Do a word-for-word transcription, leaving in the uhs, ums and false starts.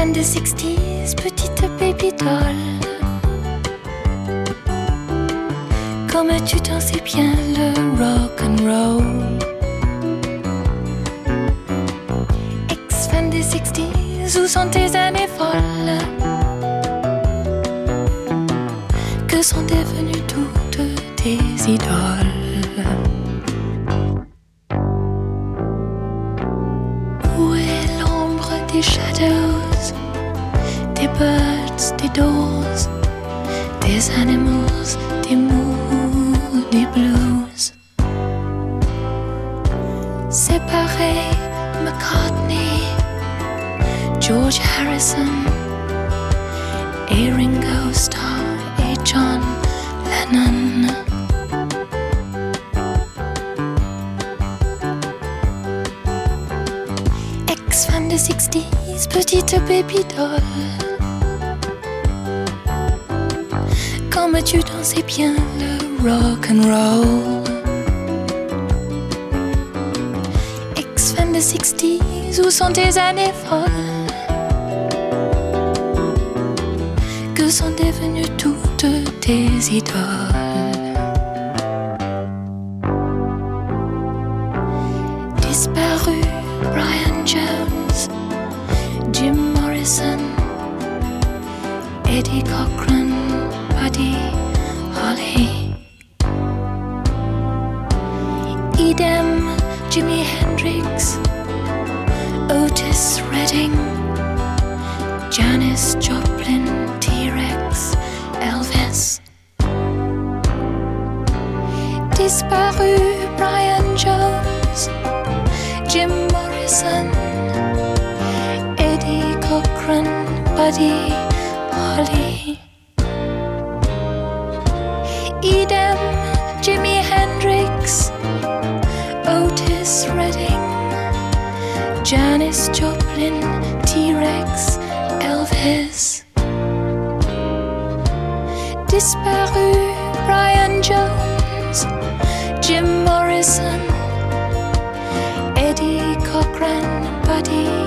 Ex-fan des sixties, petite baby doll. Comme tu dansais bien le rock and roll. Ex-fan des sixties, où sont tes années folles? Que sont devenues toutes tes idoles? Où est l'ombre des shadows, des birds, des doors, des animals, des moody blues? Séparés, McCartney, George Harrison et Ringo Starr et John Lennon. Ex-fan des sixties, petite baby doll. Comme tu dansais bien le rock and roll. Ex-fan des sixties, où sont tes années folles? Que sont devenues toutes tes idoles? Disparu Brian Jones, Jim Morrison, Eddie Cochran, Buddy Holly. Idem Jimi Hendrix, Otis Redding, Janis Joplin, T-Rex, Elvis. Disparu Brian Jones, Jim Morrison, Eddie Cochran, Buddy Holly. Idem Jimi Hendrix, Otis Redding, Janis Joplin, T-Rex, Elvis. Disparu Brian Jones, Jim Morrison, Eddie Cochran, Buddy